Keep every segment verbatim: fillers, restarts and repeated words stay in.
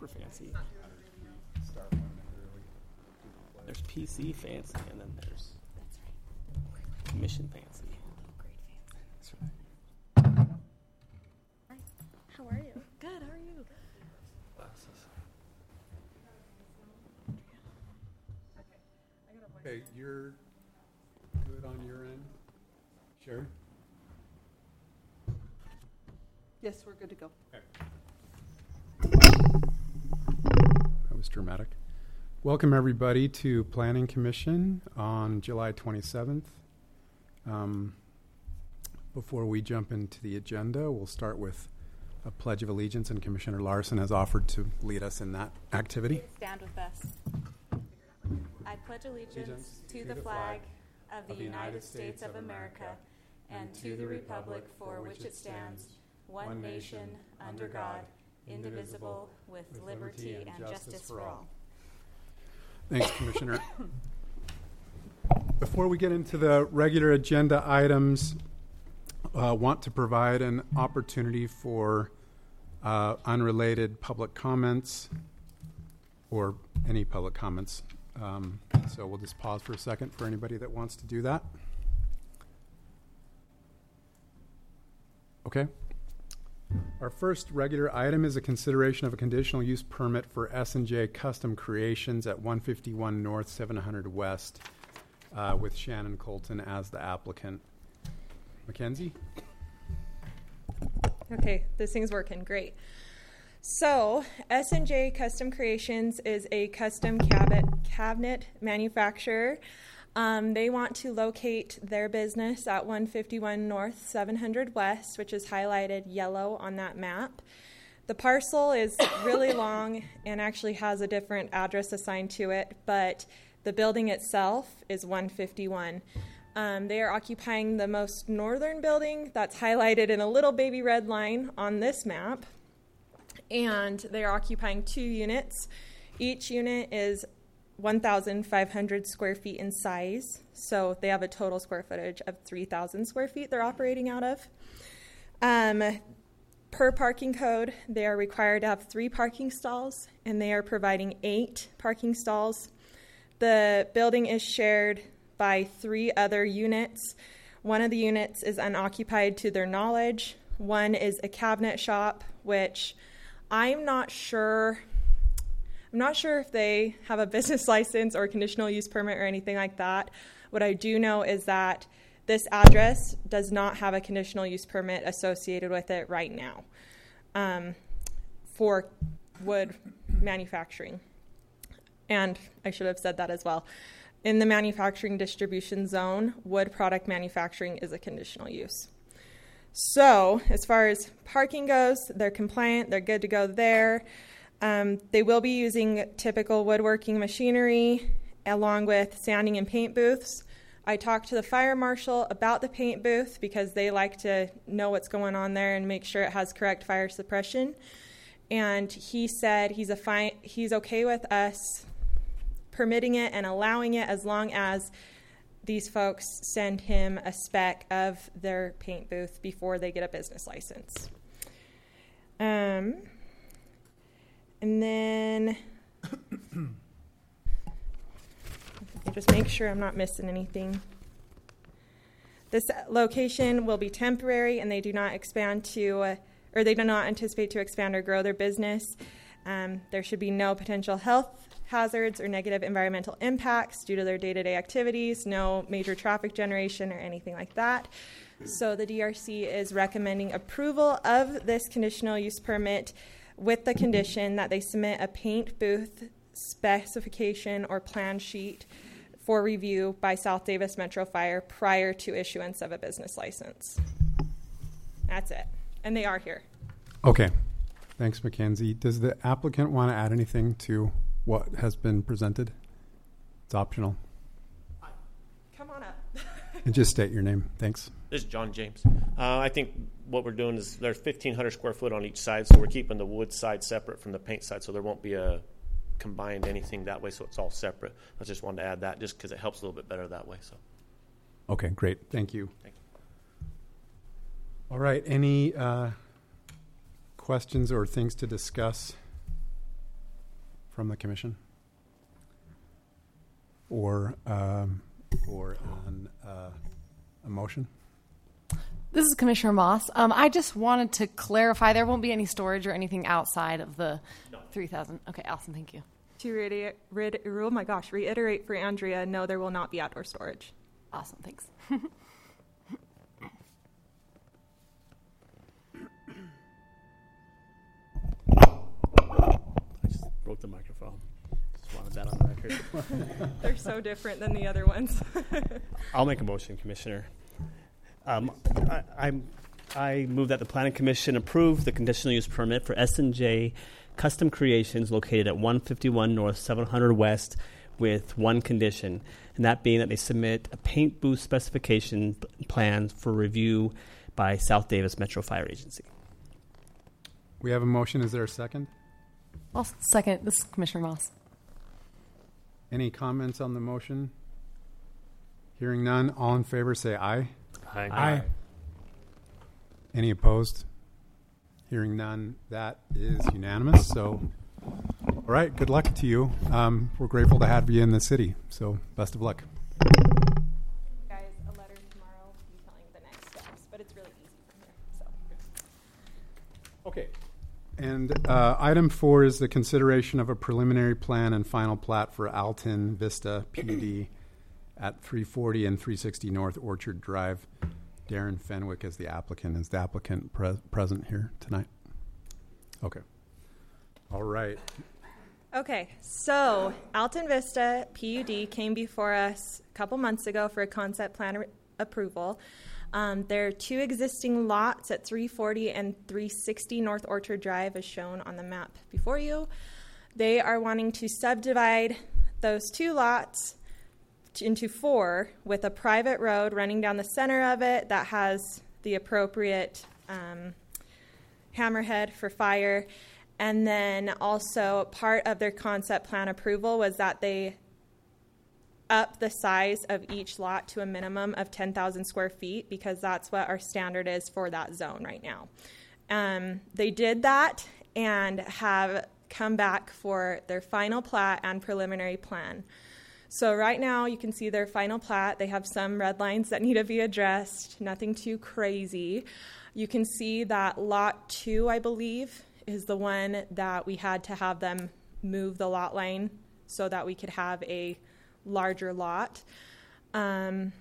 super fancy. There's P C fancy, and then there's Mission fancy. That's right. Hi. How are you? Good. How are you? Glasses. Okay, you're good on your end? Sure. Yes, we're good to go. Okay. That was dramatic. Welcome, everybody, to Planning Commission on July twenty-seventh. Um, before we jump into the agenda, we'll start with a Pledge of Allegiance, and Commissioner Larson has offered to lead us in that activity. Stand with us. I pledge allegiance, allegiance to, to the flag, flag of the, the United States of America and to the republic for which it stands, one nation, under God, indivisible, with liberty and justice for all. Thanks, Commissioner. Before we get into the regular agenda items, I uh, want to provide an opportunity for uh, unrelated public comments or any public comments. Um, so we'll just pause for a second for anybody that wants to do that. Okay. Our first regular item is a consideration of a conditional use permit for S and J Custom Creations at one fifty-one North, seven hundred West, uh, with Shannon Colton as the applicant. Mackenzie? Okay, this thing's working great. So, S and J Custom Creations is a custom cabinet, cabinet manufacturer. Um, they want to locate their business at one fifty-one North, seven hundred West, which is highlighted yellow on that map. The parcel is really long and actually has a different address assigned to it, but the building itself is one fifty-one. Um, they are occupying the most northern building that's highlighted in a little baby red line on this map, and they are occupying two units. Each unit is one thousand five hundred square feet in size, so they have a total square footage of three thousand square feet they're operating out of. Um, per parking code, they are required to have three parking stalls, and they are providing eight parking stalls. The building is shared by three other units. One of the units is unoccupied to their knowledge. One is a cabinet shop, which I'm not sure... I'm not sure if they have a business license or conditional use permit or anything like that. What I do know is that this address does not have a conditional use permit associated with it right now um, for wood manufacturing. And I should have said that as well. In the manufacturing distribution zone, wood product manufacturing is a conditional use. So as far as parking goes, they're compliant, they're good to go there. Um, they will be using typical woodworking machinery along with sanding and paint booths. I talked to the fire marshal about the paint booth because they like to know what's going on there and make sure it has correct fire suppression. And he said he's a fine, he's okay with us permitting it and allowing it as long as these folks send him a spec of their paint booth before they get a business license. Um... And then, just make sure I'm not missing anything. This location will be temporary, and they do not expand to, uh, or they do not anticipate to expand or grow their business. Um, there should be no potential health hazards or negative environmental impacts due to their day-to-day activities, no major traffic generation or anything like that. So the D R C is recommending approval of this conditional use permit with the condition that they submit a paint booth specification or plan sheet for review by South Davis Metro Fire prior to issuance of a business license. That's it. And they are here. Okay. Thanks, Mackenzie. Does the applicant want to add anything to what has been presented? It's optional. Come on up. And just state your name. Thanks. This is John James. Uh, I think what we're doing is there's fifteen hundred square foot on each side, so we're keeping the wood side separate from the paint side, so there won't be a combined anything that way, so it's all separate. I just wanted to add that just because it helps a little bit better that way. So. Okay, great. Thank you. Thank you. All right. Any uh, questions or things to discuss from the commission? Or, um, or an, uh, a motion? This is Commissioner Moss. Um, I just wanted to clarify there won't be any storage or anything outside of the no. three thousand. Okay, awesome. Thank you. To reiterate, reiter- oh my gosh, reiterate for Andrea, no, there will not be outdoor storage. Awesome. Thanks. I just broke the microphone. Just wanted that on the record. They're so different than the other ones. I'll make a motion, Commissioner. Um, I, I'm, I move that the Planning Commission approve the conditional use permit for S and J Custom Creations located at one fifty-one North, seven hundred West, with one condition, and that being that they submit a paint booth specification plan for review by South Davis Metro Fire Agency. We have a motion. Is there a second? I'll second. This is Commissioner Moss. Any comments on the motion? Hearing none, all in favor say aye. Aye. Aye. Any opposed? Hearing none, that is unanimous. So, all right, good luck to you. Um, we're grateful to have you in the city. So, best of luck. Guys, a letter tomorrow detailing the next steps, but it's really easy from here. So. Okay. And uh, item four is the consideration of a preliminary plan and final plat for Alton Vista P U D at three forty and three sixty North Orchard Drive. Darren Fenwick is the applicant. Is the applicant pre- present here tonight? Okay. All right. Okay, so Alton Vista P U D came before us a couple months ago for a concept plan re- approval. Um, there are two existing lots at three forty and three sixty North Orchard Drive as shown on the map before you. They are wanting to subdivide those two lots into four with a private road running down the center of it that has the appropriate um, hammerhead for fire. And then also part of their concept plan approval was that they up the size of each lot to a minimum of ten thousand square feet because that's what our standard is for that zone right now. Um, they did that and have come back for their final plat and preliminary plan. So right now you can see their final plat. They have some red lines that need to be addressed, nothing too crazy. You can see that lot two, I believe, is the one that we had to have them move the lot line so that we could have a larger lot. Um,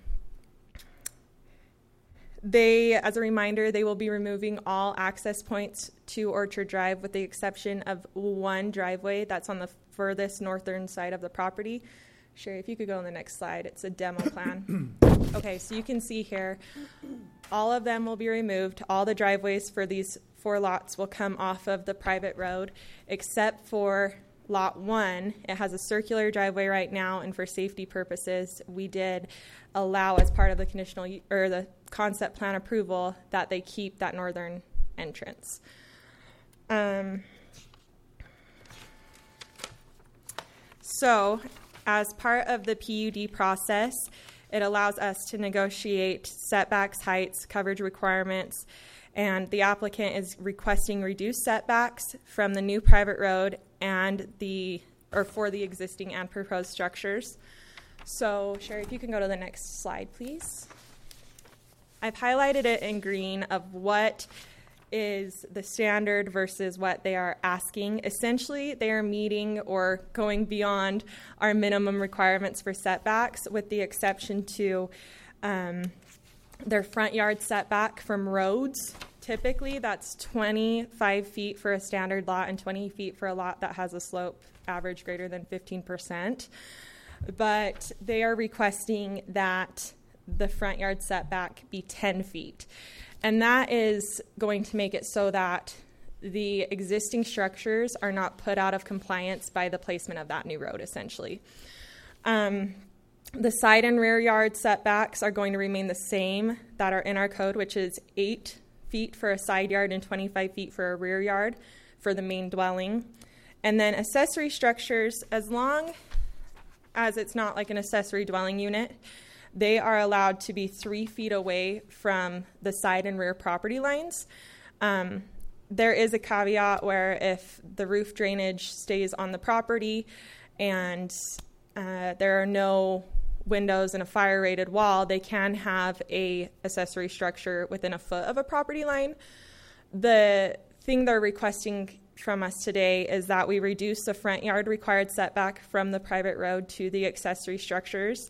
they, as a reminder, they will be removing all access points to Orchard Drive with the exception of one driveway that's on the furthest northern side of the property. Sherry, if you could go on the next slide, it's a demo plan. Okay, so you can see here, all of them will be removed. All the driveways for these four lots will come off of the private road, except for lot one. It has a circular driveway right now, and for safety purposes, we did allow as part of the conditional or the concept plan approval that they keep that northern entrance. Um, so, as part of the P U D process, it allows us to negotiate setbacks, heights, coverage requirements, and the applicant is requesting reduced setbacks from the new private road and the or for the existing and proposed structures. So, Sherry, if you can go to the next slide, please. I've highlighted it in green of what is the standard versus what they are asking. Essentially, they are meeting or going beyond our minimum requirements for setbacks, with the exception to um, their front yard setback from roads. Typically, that's twenty-five feet for a standard lot and twenty feet for a lot that has a slope average greater than fifteen percent. But they are requesting that the front yard setback be ten feet. And that is going to make it so that the existing structures are not put out of compliance by the placement of that new road, essentially. Um, the side and rear yard setbacks are going to remain the same that are in our code, which is eight feet for a side yard and twenty-five feet for a rear yard for the main dwelling. And then accessory structures, as long as it's not like an accessory dwelling unit, they are allowed to be three feet away from the side and rear property lines. Um, there is a caveat where if the roof drainage stays on the property and uh, there are no windows and a fire rated wall, they can have a accessory structure within a foot of a property line. The thing they're requesting from us today is that we reduce the front yard required setback from the private road to the accessory structures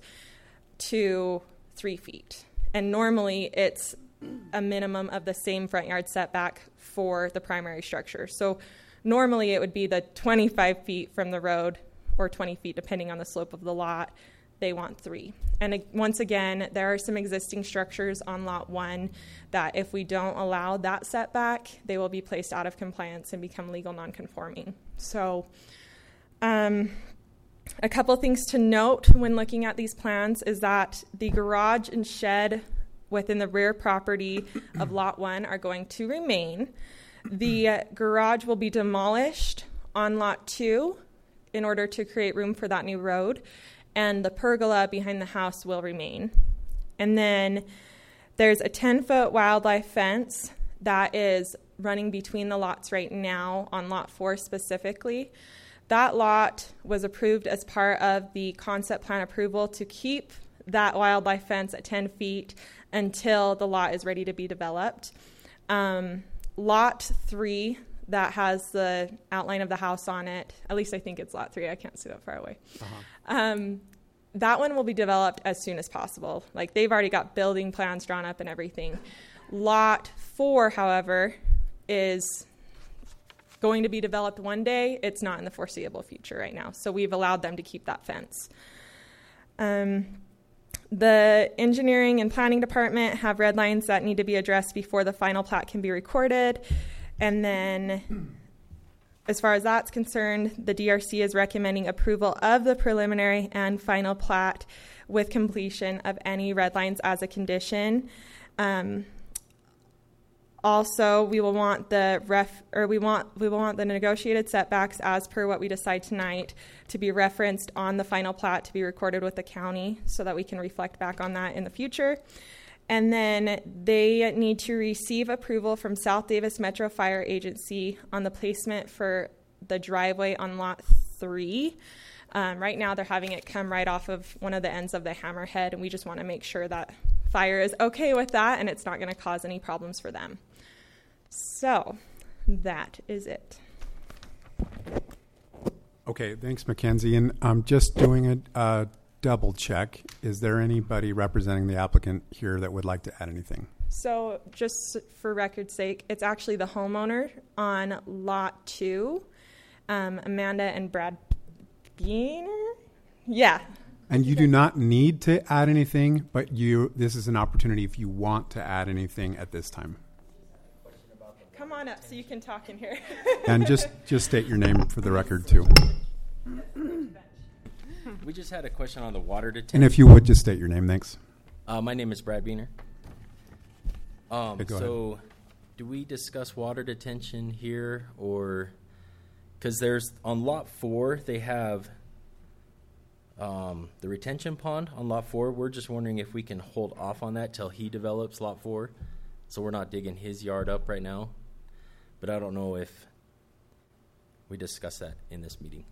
to three feet. And normally it's a minimum of the same front yard setback for the primary structure. So normally it would be the twenty-five feet from the road, or twenty feet depending on the slope of the lot. They want three. And uh, once again, there are some existing structures on lot one that if we don't allow that setback, they will be placed out of compliance and become legal nonconforming. So um, a couple things to note when looking at these plans is that the garage and shed within the rear property of lot one are going to remain. The uh, garage will be demolished on lot two in order to create room for that new road, and the pergola behind the house will remain. And then there's a ten-foot wildlife fence that is running between the lots right now on lot four specifically. That lot was approved as part of the concept plan approval to keep that wildlife fence at ten feet until the lot is ready to be developed. Um, lot three, that has the outline of the house on it, at least I think it's lot three, I can't see that far away. Uh-huh. Um, that one will be developed as soon as possible. Like, they've already got building plans drawn up and everything. Lot four, however, is going to be developed one day. It's not in the foreseeable future right now, so we've allowed them to keep that fence. Um, The engineering and planning department have red lines that need to be addressed before the final plat can be recorded. And then as far as that's concerned, the D R C is recommending approval of the preliminary and final plat with completion of any red lines as a condition. Um, Also, we will want the ref, or we want we will want the negotiated setbacks as per what we decide tonight to be referenced on the final plat to be recorded with the county, so that we can reflect back on that in the future. And then they need to receive approval from South Davis Metro Fire Agency on the placement for the driveway on lot three. Um, right now, they're having it come right off of one of the ends of the hammerhead, and we just want to make sure that fire is okay with that and it's not going to cause any problems for them. So that is it. Okay, thanks, Mackenzie. And I'm just doing a uh, double check. Is there anybody representing the applicant here that would like to add anything? So just for record's sake, it's actually the homeowner on lot two, um, Amanda and Brad Beener. Yeah. And you do not need to add anything, but you this is an opportunity if you want to add anything at this time. Come on up so you can talk in here. And just, just state your name for the record, too. We just had a question on the water detention. And if you would, just state your name, thanks. Uh, my name is Brad Beener. Um, okay, go so, ahead. Do we discuss water detention here, or because there's on lot four they have um, the retention pond on lot four. We're just wondering if we can hold off on that till he develops lot four, so we're not digging his yard up right now. But I don't know if we discuss that in this meeting.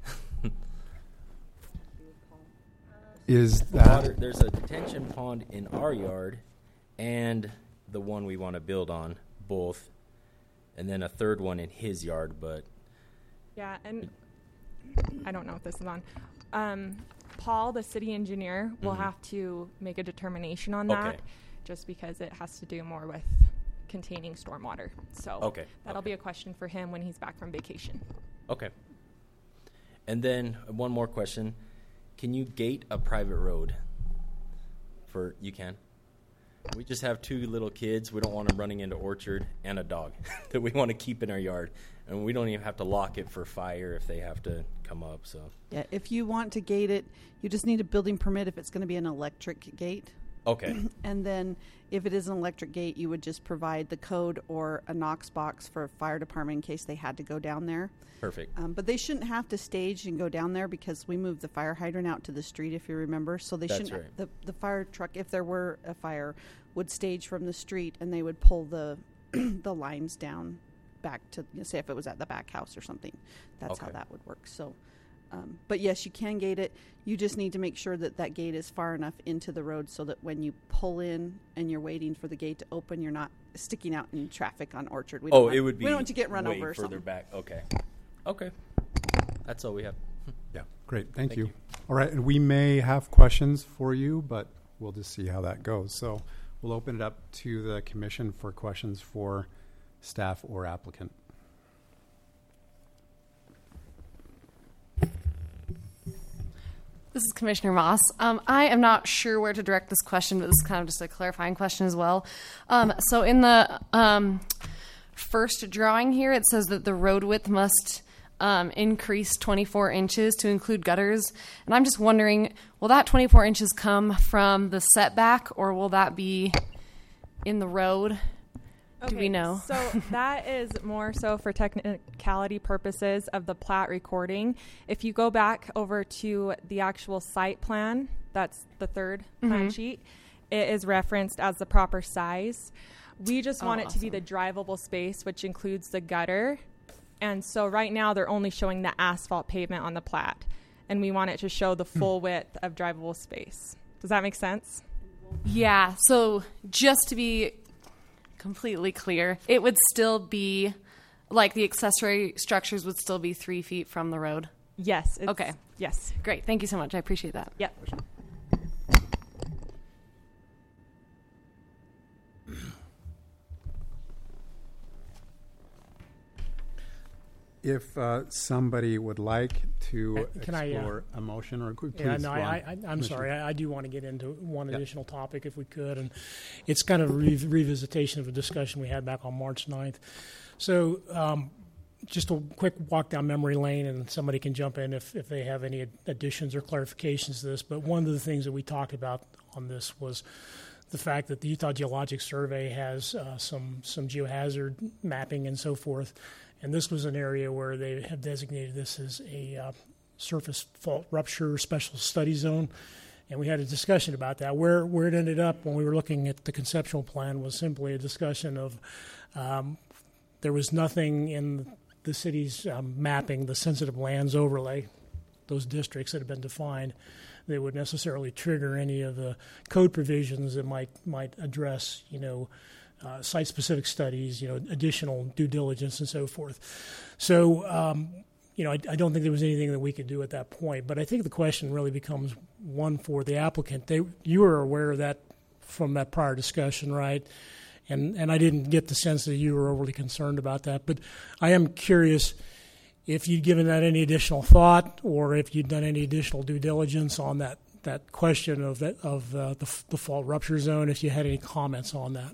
Is that Water, there's a detention pond in our yard and the one we want to build on, both, and then a third one in his yard. But yeah, and I don't know if this is on. Um, Paul, the city engineer, will mm-hmm. have to make a determination on that, okay. just because it has to do more with containing stormwater. So okay. that'll okay. be a question for him when he's back from vacation. Okay. And then one more question. Can you gate a private road? For you can. We just have two little kids. We don't want them running into orchard, and a dog that we want to keep in our yard. And we don't even have to lock it for fire if they have to come up. So Yeah, if you want to gate it, you just need a building permit if it's going to be an electric gate. okay. And then if it is an electric gate, you would just provide the code or a Knox box for a fire department in case they had to go down there. Perfect. Um, but they shouldn't have to stage and go down there because we moved the fire hydrant out to the street, if you remember. So they That's shouldn't. right. The the fire truck, if there were a fire, would stage from the street and they would pull the the lines down back to, you know, say if it was at the back house or something. That's how Okay. that would work. So, um, but yes, you can gate it. You just need to make sure that that gate is far enough into the road so that when you pull in and you're waiting for the gate to open, you're not sticking out in traffic on Orchard. We don't Oh, want, it would be we don't want to get run way over or further something. back. Okay. Okay. That's all we have. Yeah, great. Thank, Thank you. you. All right, and we may have questions for you, but we'll just see how that goes. So we'll open it up to the commission for questions for staff or applicant. This is Commissioner Moss. Um, I am not sure where to direct this question, but this is kind of just a clarifying question as well. Um, so in the um, first drawing here, it says that the road width must um, increase twenty-four inches to include gutters. And I'm just wondering, will that twenty-four inches come from the setback, or will that be in the road? Do we know? So that is more so for technicality purposes of the plat recording. If you go back over to the actual site plan, that's the third plan Mhm. sheet, it is referenced as the proper size. We just Oh, want it to be awesome. the drivable space, which includes the gutter. And so right now they're only showing the asphalt pavement on the plat. And we want it to show the full width of drivable space. Does that make sense? Yeah, so just to be completely clear, it would still be, like, the accessory structures would still be three feet from the road. Yes. It's, Okay. Yes. Great. Thank you so much. I appreciate that. Yep. If uh, somebody would like to Uh, can I, uh, explore a motion or please, Yeah, no, Ron. I, I, I'm Commissioner. sorry. I, I do want to get into one Yeah. additional topic if we could, and it's kind of a re- revisitation of a discussion we had back on March ninth. So, um, just a quick walk down memory lane, and somebody can jump in if, if they have any additions or clarifications to this. But one of the things that we talked about on this was the fact that the Utah Geologic Survey has uh, some some geohazard mapping and so forth. And this was an area where they have designated this as a uh, surface fault rupture special study zone. And we had a discussion about that. Where where it ended up when we were looking at the conceptual plan was simply a discussion of um, there was nothing in the city's um, mapping, the sensitive lands overlay, those districts that have been defined, that would necessarily trigger any of the code provisions that might might address, you know, Uh, site-specific studies, you know, additional due diligence and so forth. So, um, you know, I, I don't think there was anything that we could do at that point. But I think the question really becomes one for the applicant. They, you were aware of that from that prior discussion, right? And and I didn't get the sense that you were overly concerned about that. But I am curious if you'd given that any additional thought, or if you'd done any additional due diligence on that that question of that of uh, the, the fault rupture zone. If you had any comments on that.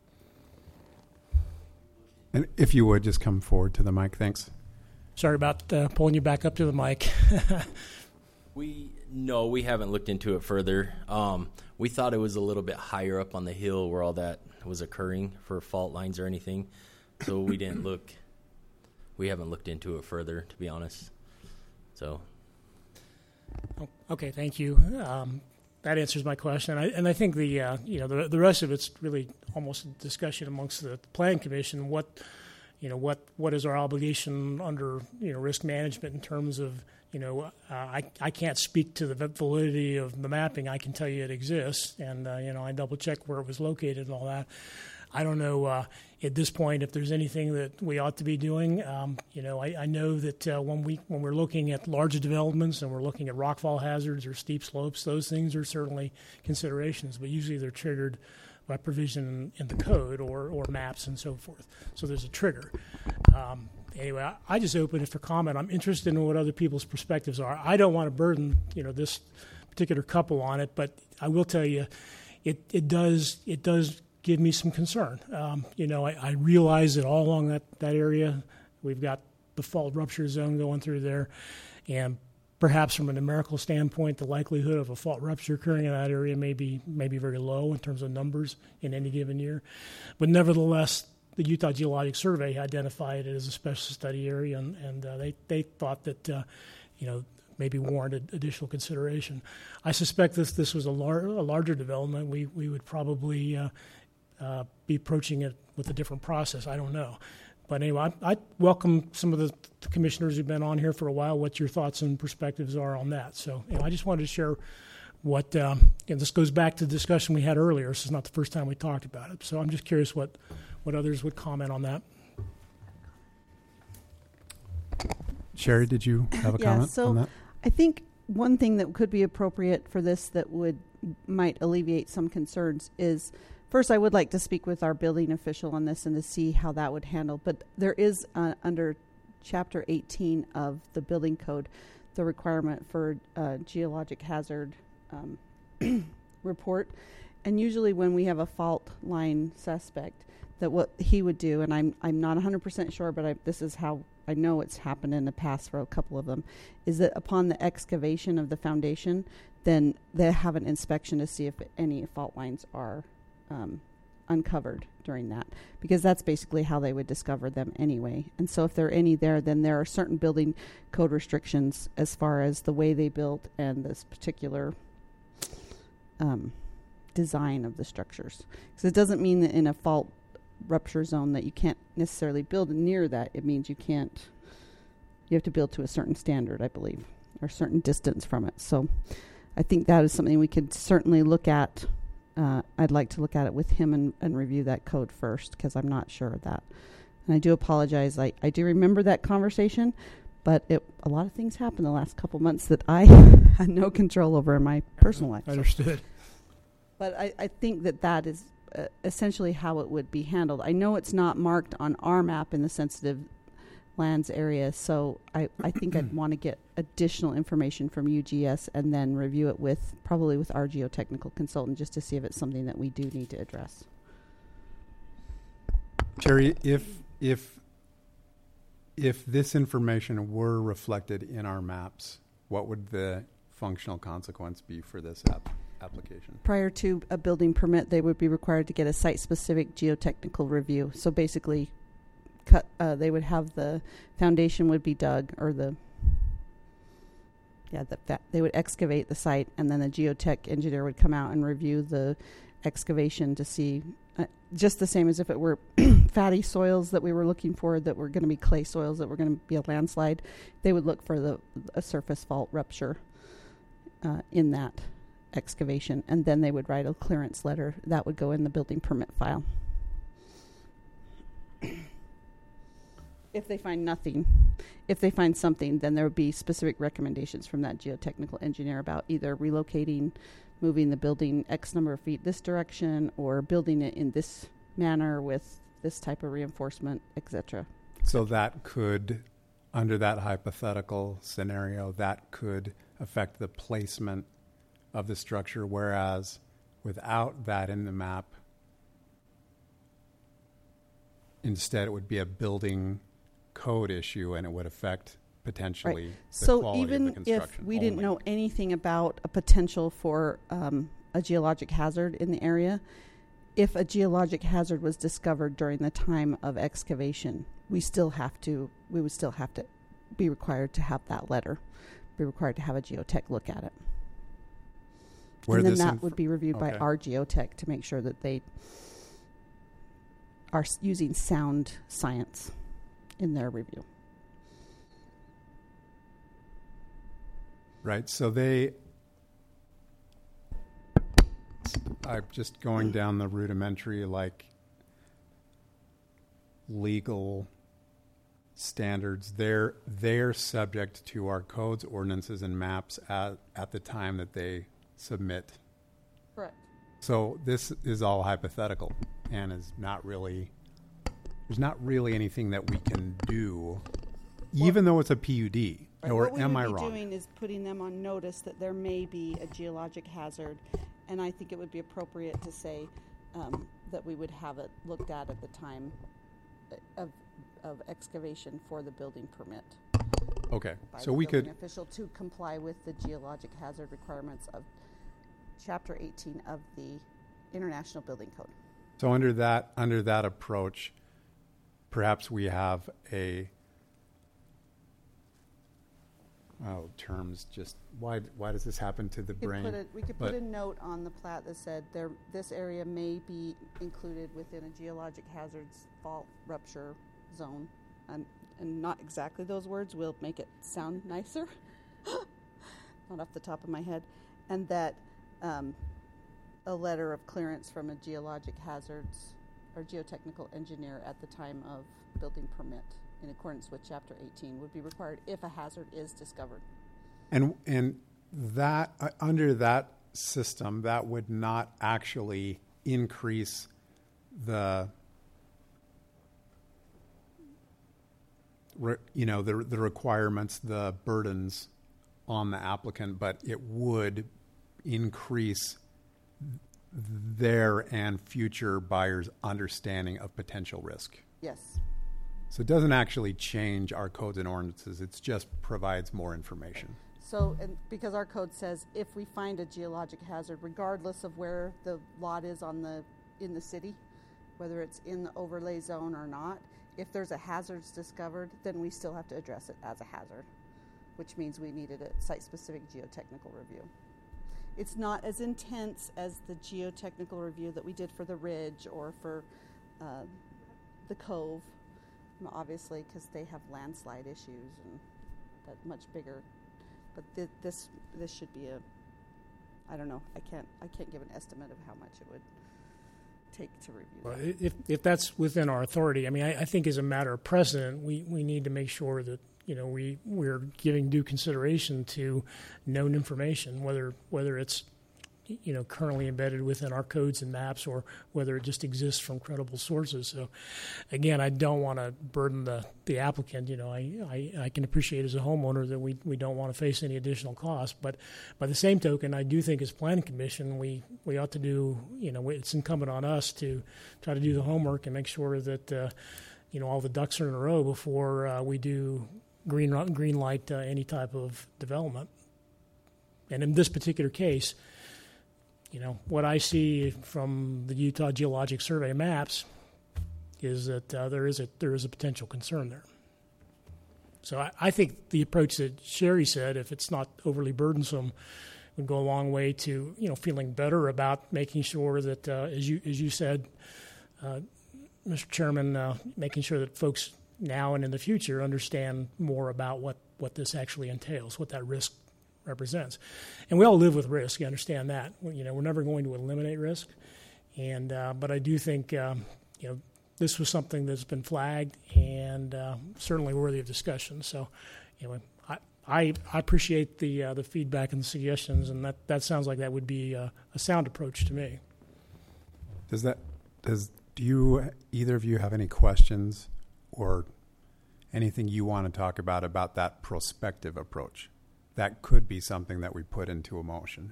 And if you would just come forward to the mic, thanks. Sorry about uh, pulling you back up to the mic. We no, we haven't looked into it further. Um, we thought it was a little bit higher up on the hill where all that was occurring for fault lines or anything, so we didn't look. We haven't looked into it further, to be honest. So, Okay, thank you. Um, that answers my question. I, and I think the uh, you know the the rest of it's really almost a discussion amongst the Plan Commission. What you know what what is our obligation under you know risk management in terms of you know uh, I I can't speak to the validity of the mapping. I can tell you it exists, and uh, you know I double check where it was located and all that. I don't know uh, at this point if there's anything that we ought to be doing. Um, you know, I, I know that uh, when we when we're looking at larger developments and we're looking at rockfall hazards or steep slopes, those things are certainly considerations. But usually they're triggered by provision in, in the code or or maps and so forth. So there's a trigger. Um, anyway, I, I just open it for comment. I'm interested in what other people's perspectives are. I don't want to burden you know this particular couple on it, but I will tell you, it it does it does. give me some concern. Um, you know, I, I realize that all along that, that area, we've got the fault rupture zone going through there, and perhaps from a numerical standpoint, the likelihood of a fault rupture occurring in that area may be, may be very low in terms of numbers in any given year. But nevertheless, the Utah Geologic Survey identified it as a special study area, and, and uh, they, they thought that, uh, you know, maybe warranted additional consideration. I suspect this this was a, lar- a larger development. We, we would probably... Uh, Uh, be approaching it with a different process. I don't know. but anyway, I, I welcome some of the, the commissioners who've been on here for a while, what your thoughts and perspectives are on that. So you know, I just wanted to share what, um, and this goes back to the discussion we had earlier. This is not the first time we talked about it. So I'm just curious what, what others would comment on that. Sherry, did you have a yeah, comment so on that? I think one thing that could be appropriate for this that would might alleviate some concerns is, first, I would like to speak with our building official on this and to see how that would handle. But there is uh, under Chapter eighteen of the building code, the requirement for uh, geologic hazard um, report. And usually when we have a fault line suspect, that what he would do, and I'm I'm not one hundred percent sure, but I, this is how I know it's happened in the past for a couple of them, is that upon the excavation of the foundation, then they have an inspection to see if any fault lines are um, uncovered during that, because that's basically how they would discover them anyway. And so if there are any there, then there are certain building code restrictions as far as the way they built and this particular um, design of the structures. Because it doesn't mean that in a fault rupture zone that you can't necessarily build near that. It means you can't, you have to build to a certain standard, I believe, or a certain distance from it. So I think that is something we could certainly look at. Uh, I'd like to look at it with him and, and review that code first, because I'm not sure of that. And I do apologize. I, I do remember that conversation, but it, a lot of things happened the last couple months that I had no control over in my personal life. I understood. But I, I think that that is uh, essentially how it would be handled. I know it's not marked on our map in the sensitive lands area, so I, I think I'd want to get additional information from U G S and then review it with probably with our geotechnical consultant, just to see if it's something that we do need to address. Terry, if if if this information were reflected in our maps, what would the functional consequence be for this app application? Prior to a building permit, they would be required to get a site-specific geotechnical review. So basically, cut. Uh, they would have the foundation would be dug, or the yeah, the fa- they would excavate the site, and then the geotech engineer would come out and review the excavation to see, uh, just the same as if it were fatty soils that we were looking for, that were going to be clay soils, that were going to be a landslide. They would look for the a surface fault rupture uh, in that excavation, and then they would write a clearance letter that would go in the building permit file. If they find nothing, if they find something, then there would be specific recommendations from that geotechnical engineer about either relocating, moving the building X number of feet this direction, or building it in this manner with this type of reinforcement, et cetera. So that could, under that hypothetical scenario, that could affect the placement of the structure, whereas without that in the map, instead it would be a building code issue, and it would affect potentially right. the so quality even of the construction. If we only. didn't know anything about a potential for um, a geologic hazard in the area, if a geologic hazard was discovered during the time of excavation, we still have to, we would still have to be required to have that letter, be required to have a geotech look at it. Where and then this that inf- would be reviewed okay. by our geotech to make sure that they are s- using sound science in their review. Right. So they, I'm just going down the rudimentary, like, legal standards. They're they're subject to our codes, ordinances, and maps at at the time that they submit. Correct. So this is all hypothetical, and is not really. There's not really anything that we can do, well, even though it's a P U D. Right. Or what we am would I be wrong? doing is putting them on notice that there may be a geologic hazard, and I think it would be appropriate to say um, that we would have it looked at at the time of of excavation for the building permit. Okay, By so the we building could official to comply with the geologic hazard requirements of Chapter eighteen of the International Building Code. So under that under that approach, perhaps we have a oh terms just why why does this happen to the We could brain? put a, we could But- put a note on the plat that said there this area may be included within a geologic hazards fault rupture zone. And, and not exactly those words, we'll make it sound nicer. Not off the top of my head. And that um, a letter of clearance from a geologic hazards or geotechnical engineer at the time of building permit in accordance with Chapter eighteen would be required if a hazard is discovered. And and that uh, under that system, that would not actually increase the re, you know the the requirements, the burdens on the applicant, but it would increase their and future buyers' understanding of potential risk. Yes. So it doesn't actually change our codes and ordinances. It just provides more information. So, and because our code says if we find a geologic hazard, regardless of where the lot is on the in the city, whether it's in the overlay zone or not, if there's a hazard discovered, then we still have to address it as a hazard, which means we needed a site-specific geotechnical review. It's not as intense as the geotechnical review that we did for the ridge or for uh, the cove, obviously, because they have landslide issues and that much bigger. But th- this this should be a, I don't know, I can't I can't give an estimate of how much it would take to review Well, that. if if that's within our authority, I mean, I, I think as a matter of precedent, we, we need to make sure that you know we we're giving due consideration to known information, whether whether it's you know currently embedded within our codes and maps or whether it just exists from credible sources. So, again, I don't want to burden the, the applicant. You know, I, I, I can appreciate as a homeowner that we, we don't want to face any additional costs. But by the same token, I do think as Planning Commission, we, we ought to do, you know, it's incumbent on us to try to do the homework and make sure that, uh, you know, all the ducks are in a row before uh, we do green, green light uh, any type of development. And in this particular case, you know, what I see from the Utah Geologic Survey maps is that uh, there is a there is a potential concern there. So I, I think the approach that Sherry said, if it's not overly burdensome, would go a long way to you know feeling better about making sure that, uh, as you as you said, uh, Mister Chairman, uh, making sure that folks now and in the future understand more about what, what this actually entails, what that risk represents. And we all live with risk. You understand that. You know, we're never going to eliminate risk. And uh, but I do think um, you know this was something that's been flagged and uh, certainly worthy of discussion. So, anyway, I I, I appreciate the uh, the feedback and the suggestions, and that, that sounds like that would be uh, a sound approach to me. Does that does do you either of you have any questions or anything you want to talk about about that prospective approach? That could be something that we put into a motion.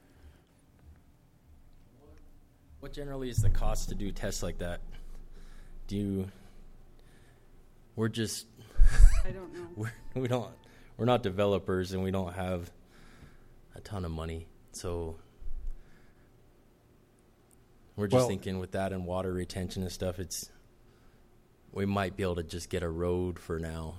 What generally is the cost to do tests like that? Do you, we're just, I don't know. we're, we don't, we're not developers and we don't have a ton of money. So we're just Well, thinking with that and water retention and stuff, it's, we might be able to just get a road for now.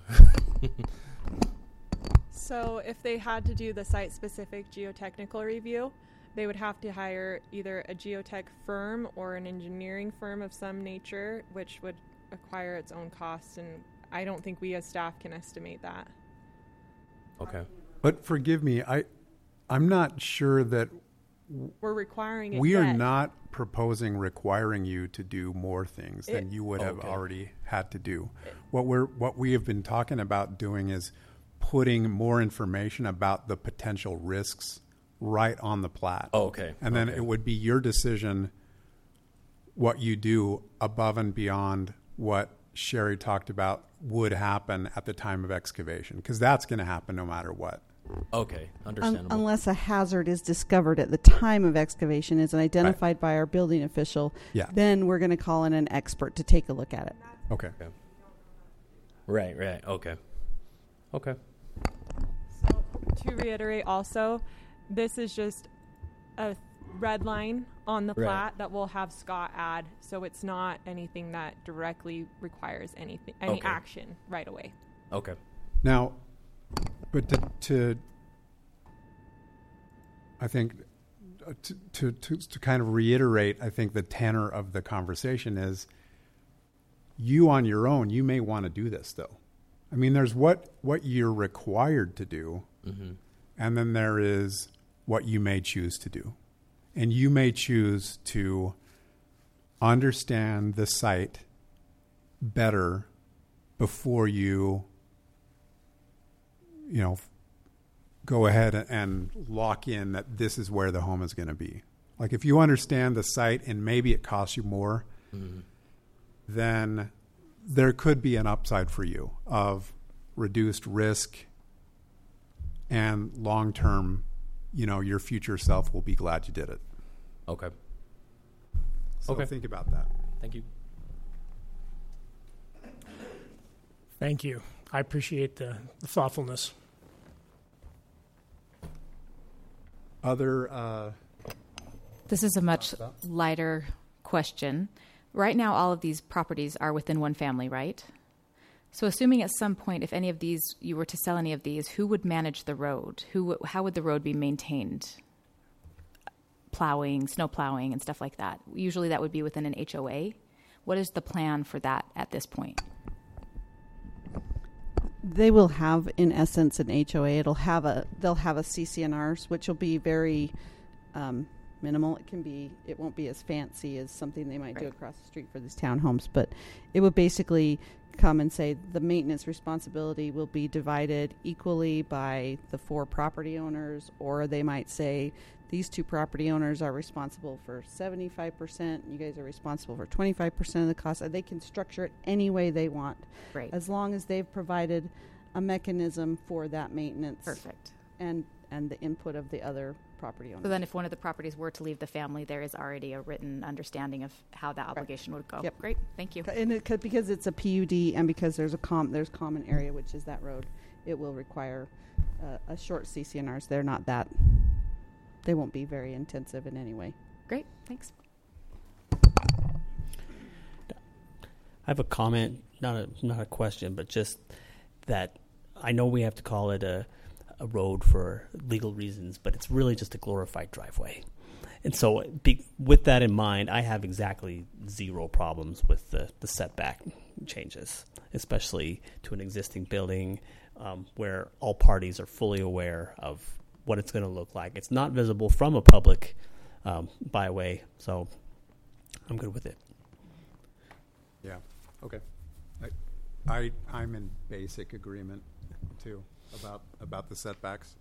So if they had to do the site-specific geotechnical review, they would have to hire either a geotech firm or an engineering firm of some nature, which would acquire its own costs, and I don't think we as staff can estimate that. Okay. But forgive me, I, I'm not sure that We're requiring it we yet. are not proposing requiring you to do more things than It- you would have Okay. already had to do. What we're what we have been talking about doing is putting more information about the potential risks right on the plat. Oh, okay. And then Okay. it would be your decision what you do above and beyond what Sherry talked about would happen at the time of excavation, because that's going to happen no matter what. Okay. Un- Understandable. unless a hazard is discovered at the time of excavation, is identified by our building official, Yeah. then we're going to call in an expert to take a look at it. Okay. Okay. Right, right. Okay. Okay. So to reiterate also, this is just a red line on the Right. plat that we'll have Scott add, so it's not anything that directly requires anything, any Okay. action right away. Okay. Now, but to, to I think, uh, to, to, to, to kind of reiterate, I think the tenor of the conversation is you on your own, you may want to do this though. I mean, there's what, what you're required to do, Mm-hmm. and then there is what you may choose to do. And you may choose to understand the site better before you, you know, go ahead and lock in that this is where the home is going to be. Like if you understand the site and maybe it costs you more, Mm-hmm. then there could be an upside for you of reduced risk and long-term, you know, your future self will be glad you did it. Okay. So Okay. think about that. Thank you. Thank you. I appreciate the, the thoughtfulness. Other, uh, This is a much lighter question. Right now, all of these properties are within one family, right? So assuming at some point, if any of these, you were to sell any of these, who would manage the road? Who, w- how would the road be maintained? Plowing, snow plowing, and stuff like that. Usually that would be within an H O A. What is the plan for that at this point? They will have, in essence, an H O A. It'll have a, they'll have a C C N Rs, which will be very um, minimal. It can be, it won't be as fancy as something they might do Right. across the street for these townhomes, but it would basically come and say the maintenance responsibility will be divided equally by the four property owners, or they might say these two property owners are responsible for seventy-five percent, you guys are responsible for twenty-five percent of the cost. They can structure it any way they want, Right. as long as they've provided a mechanism for that maintenance Perfect. and and the input of the other property owners. So then if one of the properties were to leave the family, there is already a written understanding of how that obligation would go. Yep. Great. Thank you. And it could, because it's a P U D and because there's a com there's common area, which is that road, it will require uh, a short C C N Rs. They're not that, they won't be very intensive in any way. Great. Thanks. I have a comment, not a not a question, but just that I know we have to call it a a road for legal reasons, but it's really just a glorified driveway. And so be, with that in mind, I have exactly zero problems with the, the setback changes, especially to an existing building um, where all parties are fully aware of what it's going to look like. It's not visible from a public um, byway, so I'm good with it. Yeah. Okay. I, I I'm in basic agreement too about about the setbacks.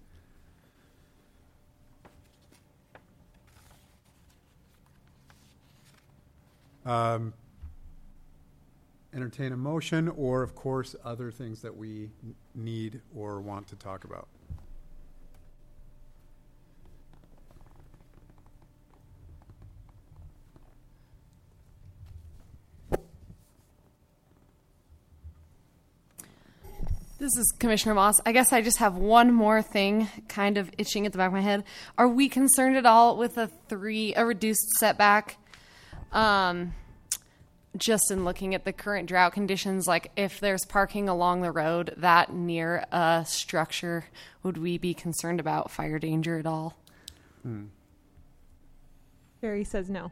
Um, entertain a motion, or of course other things that we n- need or want to talk about. This is Commissioner Moss. I guess I just have one more thing kind of itching at the back of my head. Are we concerned at all with a three, a reduced setback? Um, just in looking at the current drought conditions, like if there's parking along the road that near a structure, would we be concerned about fire danger at all? Hmm. Barry says no.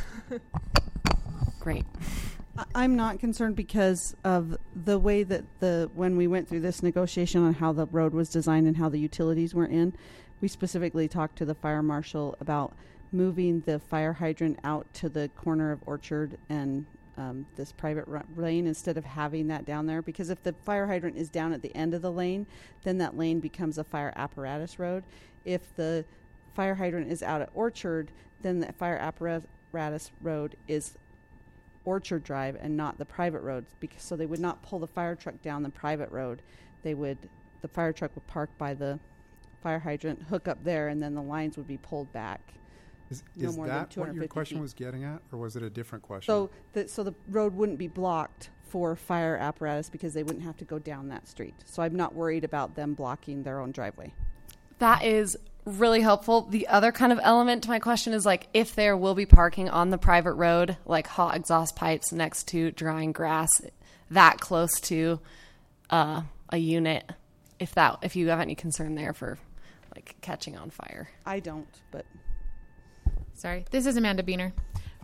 Great. I- I'm not concerned because of the way that the when we went through this negotiation on how the road was designed and how the utilities were in, we specifically talked to the fire marshal about moving the fire hydrant out to the corner of Orchard and um, this private ru- lane instead of having that down there. Because if the fire hydrant is down at the end of the lane, then that lane becomes a fire apparatus road. If the fire hydrant is out at Orchard, then the fire apparatus road is Orchard Drive and not the private roads, because so they would not pull the fire truck down the private road. They would, the fire truck would park by the fire hydrant, hook up there, and then the lines would be pulled back. Is, No is more than that what your 250 question feet. was getting at, or was it a different question? So the so the road wouldn't be blocked for fire apparatus because they wouldn't have to go down that street. So I'm not worried about them blocking their own driveway. That is really helpful. The other kind of element to my question is like if there will be parking on the private road, like hot exhaust pipes next to drying grass, that close to uh, a unit, if that if you have any concern there for like catching on fire. I don't, but Sorry, this is Amanda Beener.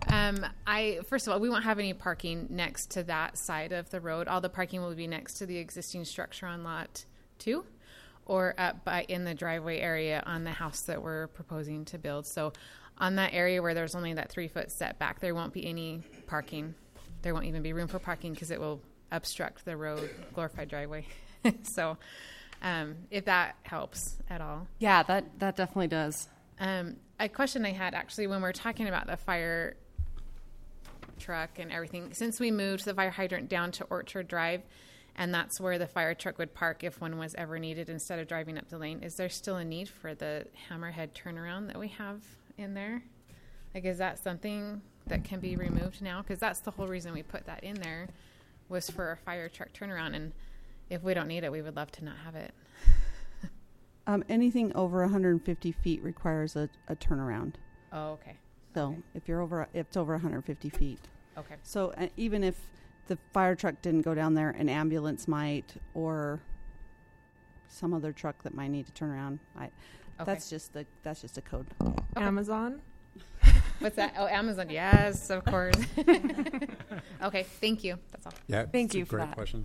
Um, I first of all, we won't have any parking next to that side of the road. All the parking will be next to the existing structure on lot two, or up by in the driveway area on the house that we're proposing to build. So, on that area where there's only that three foot setback, there won't be any parking. There won't even be room for parking because it will obstruct the road, glorified driveway. So, um, if that helps at all. Yeah, that that definitely does. Um, a question I had actually when we we're talking about the fire truck and everything, since we moved the fire hydrant down to Orchard Drive, and that's where the fire truck would park if one was ever needed instead of driving up the lane, is there still a need for the hammerhead turnaround that we have in there? Like, is that something that can be removed now? Because that's the whole reason we put that in there, was for a fire truck turnaround, and if we don't need it, we would love to not have it. Um, anything over one hundred fifty feet requires a, a turnaround. Oh, okay. So Okay. if you're over, if it's over one hundred fifty feet. Okay. So uh, even if the fire truck didn't go down there, an ambulance might, or some other truck that might need to turn around. I, Okay. that's just the that's just a code. Amazon. What's that? Oh, Amazon. Yes, of course. Okay, thank you. That's all. Yeah, Thank it's a you for great that. question.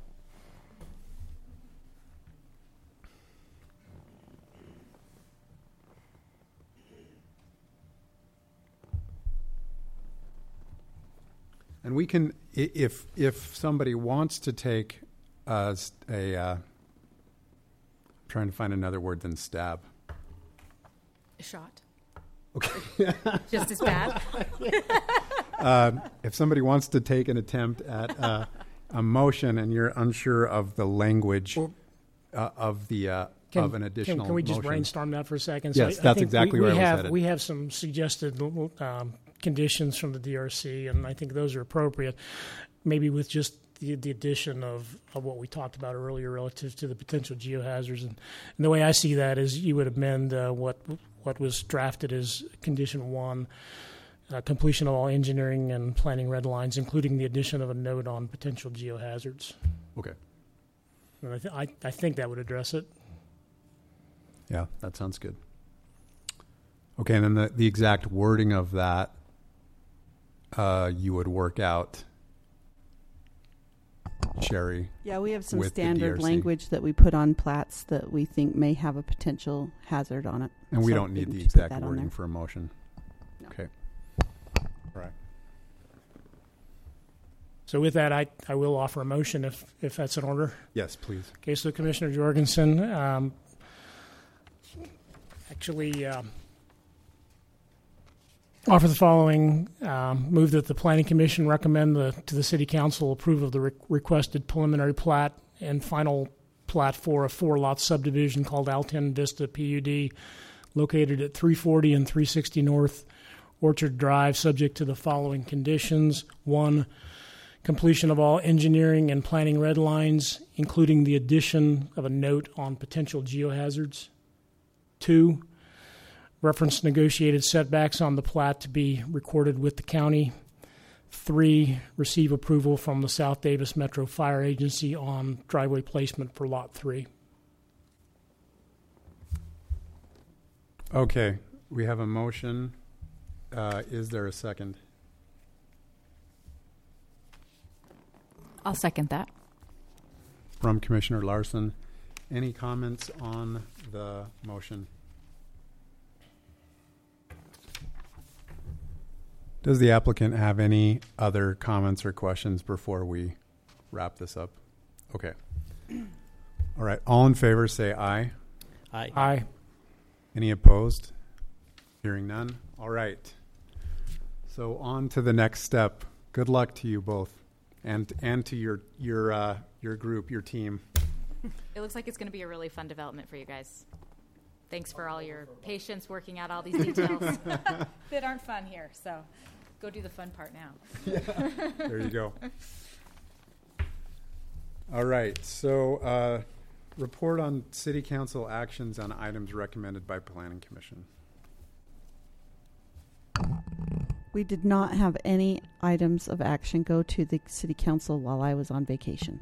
And we can, i- if if somebody wants to take uh, s- a, uh, I'm trying to find another word than stab. Shot. Okay. Just as bad. Um, if somebody wants to take an attempt at uh, a motion and you're unsure of the language Well, uh, of the uh, Can, of an additional can, can we just motion. brainstorm that for a second? Yes, I that's think exactly we, where we I was have, headed. We have some suggested um, conditions from the D R C, and I think those are appropriate. Maybe with just the, the addition of, of what we talked about earlier relative to the potential geohazards. And, and the way I see that is you would amend uh, what what was drafted as condition one, uh, completion of all engineering and planning red lines, including the addition of a note on potential geohazards. Okay. And I, th- I, I think that would address it. Yeah, that sounds good. Okay, and then the, the exact wording of that uh, you would work out, Sherry. Yeah, we have some with the standard D R C. language that we put on plats that we think may have a potential hazard on it. And we So don't need can the just put exact that on wording there. for a motion. No. Okay. All right. So with that, I, I will offer a motion if, if that's in order. Yes, please. Okay, so Commissioner Jorgensen, um, actually um, offer the following. Um, move that the Planning Commission recommend the, to the City Council approve of the re- requested preliminary plat and final plat for a four-lot subdivision called Alten Vista P U D located at three forty and three sixty North Orchard Drive, subject to the following conditions. One, completion of all engineering and planning red lines, including the addition of a note on potential geohazards. Two, reference negotiated setbacks on the plat to be recorded with the county. Three, receive approval from the South Davis Metro Fire Agency on driveway placement for Lot three. Okay, we have a motion. Uh, is there a second? I'll second that. From Commissioner Larson. Any comments on the motion? Does the applicant have any other comments or questions before we wrap this up? Okay. All right. All in favor, say aye. Aye. Aye. Any opposed? Hearing none. All right. So on to the next step. Good luck to you both, and and to your your uh, your group, your team. It looks like it's going to be a really fun development for you guys. Thanks for all your patience working out all these details that aren't fun here. So go do the fun part now. There you go. All right. So uh, report on City Council actions on items recommended by Planning Commission. We did not have any items of action go to the City Council while I was on vacation.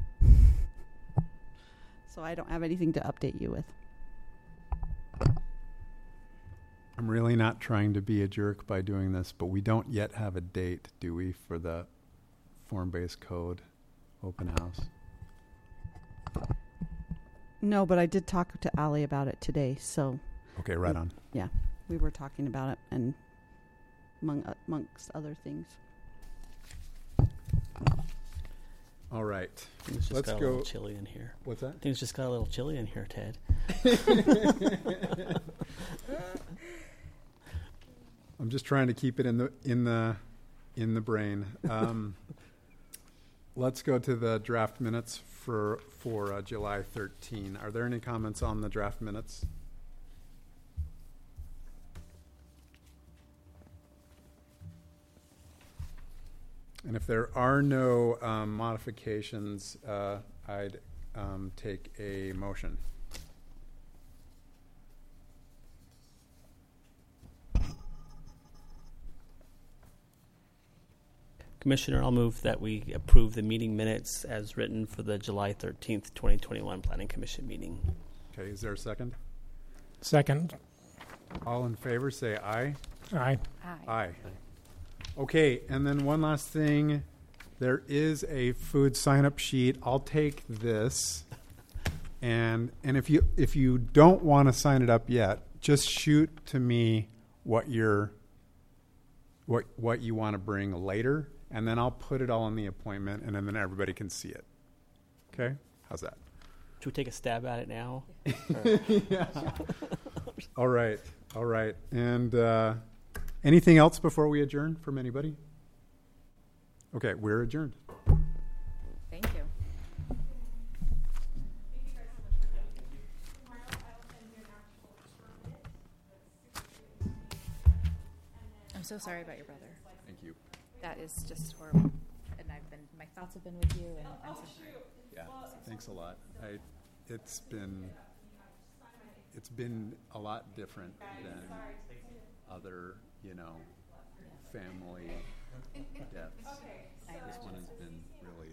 So I don't have anything to update you with. I'm really not trying to be a jerk by doing this, but we don't yet have a date, do we, for the form-based code open house? No, but I did talk to Allie about it today, so Okay, right on. yeah, we were talking about it, and among uh, amongst other things. All right. Things just Let's got a go. little chilly in here. What's that? Things just got a little chilly in here, Ted. I'm just trying to keep it in the in the in the brain. Um, let's go to the draft minutes for for uh, July thirteenth. Are there any comments on the draft minutes? And if there are no um, modifications, uh, I'd um, take a motion. Commissioner, I'll move that we approve the meeting minutes as written for the July thirteenth, twenty twenty-one Planning Commission meeting. Okay, is there a second? Second. All in favor, say aye. Aye. Aye. Aye. Okay, and then one last thing. There is a food sign-up sheet. I'll take this, and and if you if you don't want to sign it up yet, just shoot to me what you're what what you want to bring later, and then I'll put it all in the appointment, and then everybody can see it. Okay, how's that? Should we take a stab at it now? Yeah. All right, all right, and uh, anything else before we adjourn from anybody? Okay, we're adjourned. Thank you. I'm so sorry about your brother. Thank you. That is just horrible. And I've been, my thoughts have been with you, and I'm so sorry. Yeah, thanks a lot. I, it's been, it's been a lot different than other, you know, family deaths. This one has been really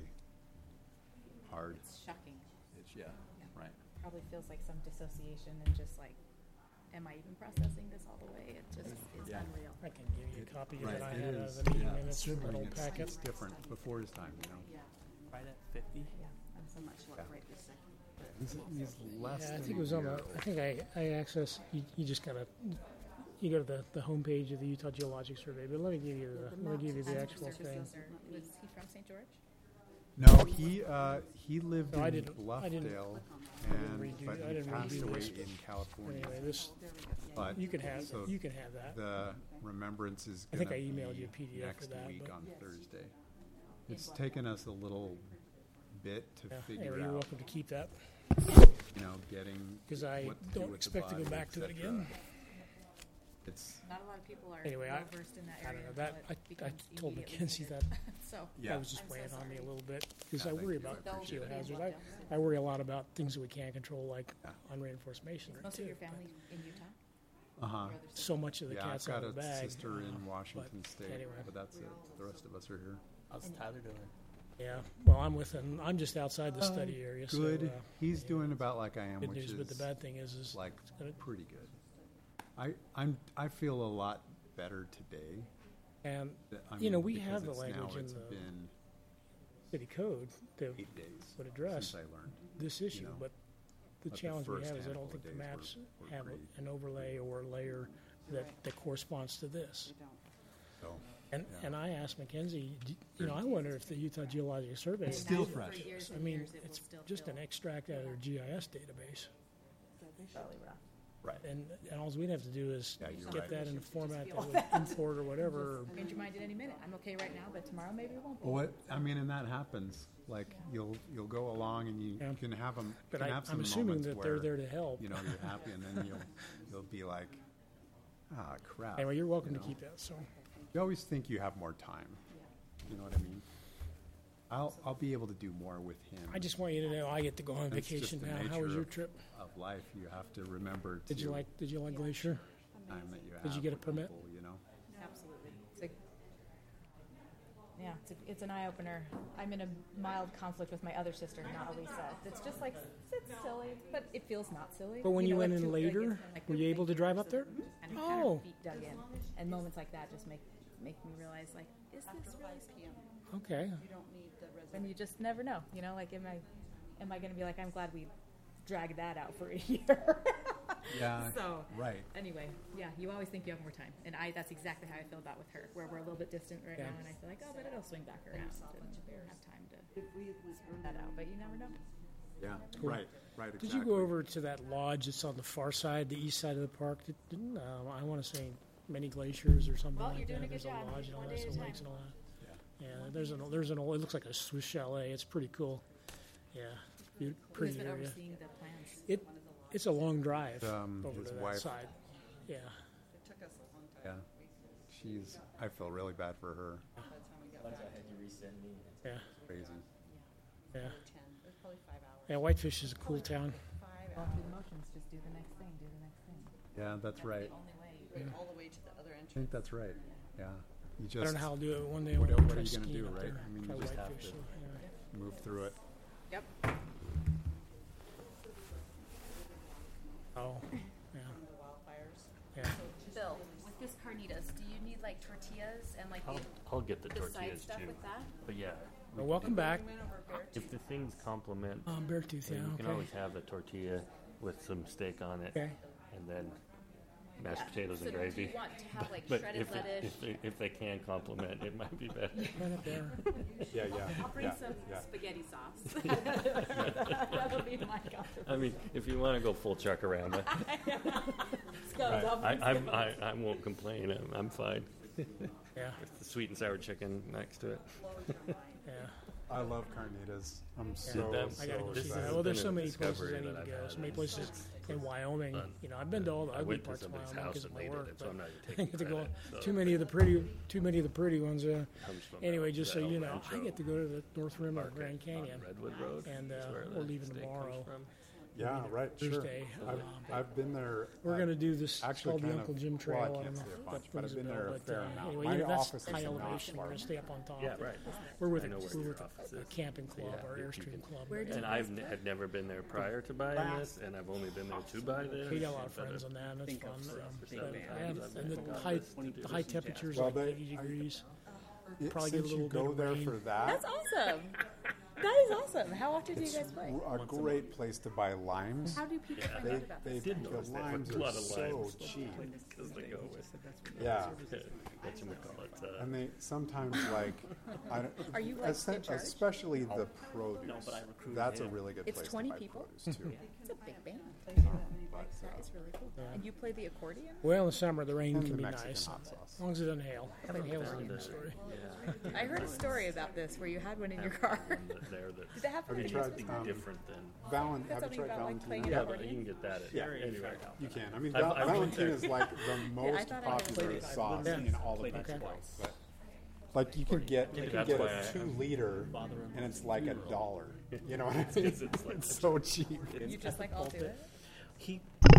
hard. It's shocking. It's, yeah, right. Probably feels like some dissociation and just like, am I even processing this all the way? It just is Yeah. unreal. I can give you a copy of Right, it. I it had uh, is. the meeting Yeah, minutes it's in that old it's- packet. It's different before his time, you know. Yeah, Right at fifty. yeah. I'm so much luck right this second. He's, he's less Yeah, I than think it was a on the, year I think I, I access, you, you just gotta, you go to the, the homepage of the Utah Geologic Survey, but let me give you the, let me give you the actual thing. Was he from Saint George? No, he uh, he lived No, I in didn't- I didn't- Bluffdale, I didn't and redo- but I he didn't passed redo away this. in California. Anyway, this, But you can have, so you can have that. the remembrance is I think gonna I emailed be you a P D F next for that, week but- on Thursday. It's taken us a little bit to Yeah, figure anyway, you're out, welcome to keep that, you know, getting because I what to do don't with the expect to go body, back to it et cetera. again. It's Not a lot of people are Anyway, I- well versed in that I area. don't know, that, until I, it I becomes told immediately Mackenzie clear. that, So, yeah. that was just I'm so weighing on me a sorry. little bit, because Yeah, I thank worry you. I about appreciate it. geohazards. I, I worry a lot about things that we can't control, like Yeah. unreinforced masonry, most of too. your family in Utah? Uh huh. Your other siblings? So much of the Yeah, I've cat's out got of the a bag. sister in uh, Washington but State, anyway. but that's it. The rest of us are here. How's Tyler doing? Yeah, well, I'm within, I'm just outside the study area, so. Good. uh, He's yeah. doing about like I am, Good which news, is but the bad thing is, is like it's gonna, pretty good. I I'm I feel a lot better today. and th- I You know, mean, we because have the it's language now in it's the been city code that eight days would address since I learned. this issue, know, but the but the challenge we first have is I don't handful think of the days maps were- were have pretty- an overlay or a layer that, that corresponds to this. So And Yeah. and I asked Mackenzie, d- you know, I wonder if the Utah Geologic Survey It's is still data fresh. this. Years I and mean, years, it will it's still just an feel- extract out of their G I S database, Probably rough. right. and and all we'd have to do is Yeah, you're get right. that in a format feel that would import or whatever. or- Change your mind at any minute. I'm okay right now, but tomorrow maybe it won't be. Well, what I mean, and that happens. Like you'll you'll go along and you Yeah. can have them. But can I, have some I'm assuming moments that where, they're there to help. You know, you're happy, and then you'll you'll be like, ah, crap. Anyway, you're welcome you to know. keep that. So You always think you have more time. You know what I mean? I'll I'll be able to do more with him. I just want you to know I get to go on It's just vacation the now. How nature was your of- trip? Of life, you have to remember. Did you to like Did you like Glacier? time that you have Did you get a with permit? people, you know. Absolutely. It's like, yeah, Yeah, it's, a, it's an eye opener. I'm in a mild conflict with my other sister, not Elisa. It's just like it's silly, but it feels not silly. But when you, know, went like in two- later, like, it's like were you able to drive up there? and kind Oh. of feet dug in, and moments like that just make make me realize, like, is this really scary? Okay. And you just never know, you know. Like, am I am I going to be like, I'm glad we dragged that out for a year. Yeah. So Right. anyway, yeah, you always think you have more time, and I that's exactly how I feel about with her, where we're a little bit distant right Yeah. now, and I feel like, oh, but it'll swing back around, and have time to sort that out. But you never know. Yeah. Cool. Right. Right. Did Exactly. you go over to that lodge that's on the far side, the east side of the park? Did, didn't uh, I want to say many glaciers or something Well, like you're doing that? a good There's job. a lodge and all One that, day at a some time. lakes and all that. Yeah. There's an there's an old. It looks like a Swiss chalet. It's pretty cool. Yeah. Be- Who's Pretty been area. overseeing the plans? It it's a long drive Um, over his to that wife. side. Yeah. Yeah. She's. I feel really bad for her. Yeah. Crazy. Yeah. Yeah. Whitefish is a cool town. Going through the motions, just do the next thing, do the next thing. Yeah, that's right. all the way to the other I entrance. think that's right. Yeah. You just I don't know how I'll do it one day. what- when I what try are you gonna skiing do, up right? there. I mean, you Try just have whitefish, to- so, yeah. move through it. Yep. Oh. Yeah. Yeah. Bill, with this carnitas, do you need like tortillas and like I'll, the, I'll get the the side tortillas stuff too. with that? But yeah, Well, welcome back. if the things complement, Um, Beartooth, yeah. then you can Okay. always have a tortilla with some steak on it, Okay. and then mashed potatoes So and do gravy. you want to have like But shredded if, it, lettuce? if, they, if they can complement, it might be better. Right up there. Yeah, yeah. I'll bring yeah, some yeah. spaghetti sauce. That'll be my contribution. I mean, if you want to go full truck around, I, Scones, I'll I, bring I, scones. I, I won't complain. I'm, I'm fine. Yeah. With the sweet and sour chicken next to it. Yeah. I love carnitas. I'm so, them- so I gotta go see excited. that. Well, there's been so a many places discovery I need that to I've go. had, So many and places it's in Wyoming. fun. You know, I've been to all the I ugly went to parts of somebody's Wyoming house because of and my they did work. it, so but I'm not even I taking get to go credit, so- too many of the pretty, too many of the pretty ones. Uh, Comes from anyway, the- just the so El you know, I Rancho get to go to the North Rim of market Grand on Canyon, Redwood Road, and is uh, where we're the leaving steak tomorrow. comes from. Yeah, right. Sure. Thursday. I've, Um, I've been there. We're uh, going to do this. It's actually called the kind Uncle of- Jim Trail. well, I I don't can't know say a if bunch, that but rings I've been bell, there a but, fair uh, amount. Anyway, My you know, that's office is high in elevation. We're Oxford. going to stay up on top. Yeah, right. We're with I a, know where we're your with office a, a is. camping club, Yeah, our you- you Airstream can- club. Where do And you I've guys n- had never been there prior to buying this, and I've only been there to buy this. We got a lot of but friends it- on that, and it's think fun. of for- Um, for but seven I have, times I've and the been high, to do the high this. temperatures Well, like they- eighty degrees. It- Probably get a since little you bit go of there rain. for that, That's awesome. That is awesome. How often do you it's guys play? a great place to buy limes. How do people find They, out about they, this? Did the notice they limes put a are lot of so limes. cheap. Because they go with, Yeah. whatchamacallit, uh, And they sometimes like, I don't, Are you, like, essen- in charge? especially the produce. No, but I recruited That's a him. really good It's place twenty to buy people? produce too. It's a big band. That is really cool. And you play the accordion? Well, in the summer, the rain And can the be Mexican nice. hot As sauce. long as it doesn't hail. I think hail's a different story. I heard a story about this where you had one in your car. there that Did that happen? Have you in tried your- um, different than. Valen- That's have you something tried about, like, playing Valentina? it Yeah, but you can get that at Yeah, anywhere. You can. I mean, I've- Val- I've been Valentina there. is like the most thought I had popular played it. sauce Yeah. in all the Mexicos. But like you can get, you can That's get why a I- two liter, and it's like a dollar. You know what I mean? It's- it's like- It's so cheap. You just like all do it? He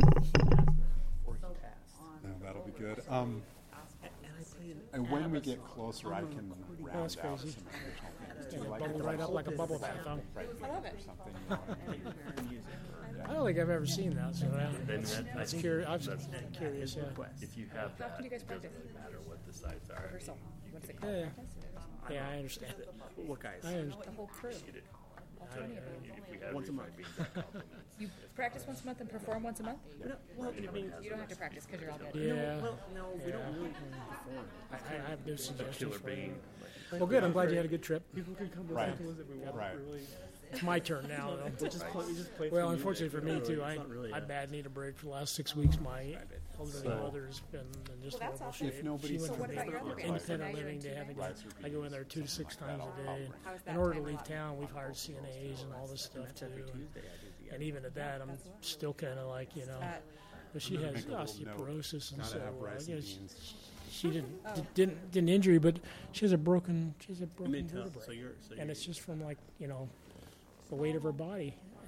No, that'll be good. Um, and when we get closer, I can round that's out crazy. some additional things too. Yeah, Like bubbled if I right up hold like a this bubble bath, huh? right I love it. or something. You know what I mean? I don't think I've ever seen that, so uh, Then that's, that- I that's think curious. I was that's- curious, yeah. If you have How that, often do you guys it practice? doesn't matter what the sides are. Rehearsal. What's it Yeah, called? yeah. Yeah, I understand. what guys? I understand. The whole crew. Eat it. All twenty of them. If we have Once a month. refried beans, that complements. You practice once a month and perform once a month? Well, I mean, You don't have to practice because you're all good. Yeah. well, no, we don't really perform. I, I have no suggestions Killer for you. bean. Well, good. I'm glad you had a good trip. People can come Right. back to us if we want. Right. Really. It's my turn now, though. We just play, we just play Well, through unfortunately for music. me too, It's I not really I a- bad need a break for the last six weeks. My elderly So- mother's been in just Well, that's horrible awesome. shape. If nobody's She So went what from about your other being bands? So now independent you're in living to two having bands? I go in there two to six times a day. How's that In order to time leave allowed? town, we've hired C N As and all this stuff too. And even at that, I'm still kind of like you know. That- But she has Make a little note. osteoporosis, and Gotta so have uh, rice you know, and she, beans. she didn't didn't didn't injury, but she has a broken she has a broken Mid-toe, vertebrae, so you're- so and you're- it's just from like you know the weight of her body.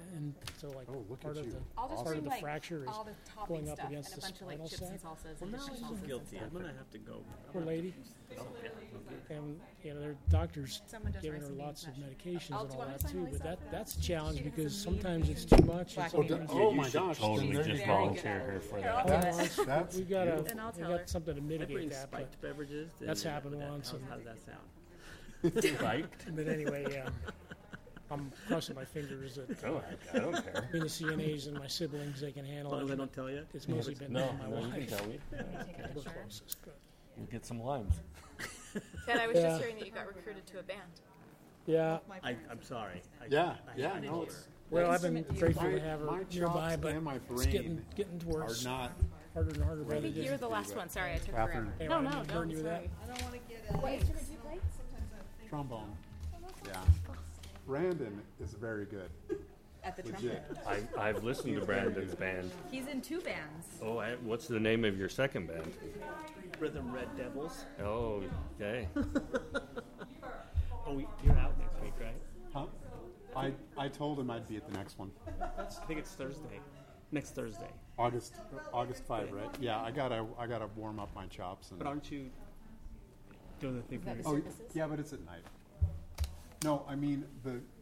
and so like Oh, look part at of you. the I'll just part of bring the like fracture is all the going topping up stuff against and the a bunch of like spinal chips and sac. salsas. Well, and now chips and I'm salsas guilty. and I'm stuff. gonna have to go. Poor lady, Oh, yeah. and you know their doctors Someone does giving rice her and lots of beans medications Oh, and do you all want me that to sign too. Lisa But that up for that's a that? challenge She because has some meat sometimes and it's too much. black And beans. sometimes Oh You my should gosh, then Totally there just you go. volunteer her for Here, I'll that. do Well, it. it's- That's we got a And I'll we tell got her. something to I mitigate bring that. But, spiked beverages. that's and- happened but that- once How, and- how does that sound? Spiked? but anyway, yeah, I'm crossing my fingers that Oh, I don't care. between the C N As and my siblings, they can handle As long as it. I don't tell you. It's mostly been No, my no, you can wife. tell me. We're closest, but- We'll get some limes. Ted, I was Yeah. just hearing that you got recruited to a band. Yeah, I, I'm sorry. I, Yeah, I yeah, had to no, hear. it's well, I've been grateful my, to have her my nearby, chops but and my it's getting brain getting are towards not. harder and harder by I the think day. you're the last one. Sorry, I took Catherine. forever. Hey, No, I no, didn't burn don't. you with Sorry. that. Wait, should you play? Trombone. Yeah. Brandon is very good. At the Legit. trumpet. I, I've listened to Brandon's band. He's in two bands. Oh, I, what's the name of your second band? Rhythm Red Devils. Oh, okay. Oh, you're out next week, right? Huh? I I told him I'd be at the next one. I think it's Thursday. Next Thursday. August August five, right? Yeah, I gotta I gotta warm up my chops and But aren't you doing the thing for Oh, yourself? yeah, but it's at night. No, I mean the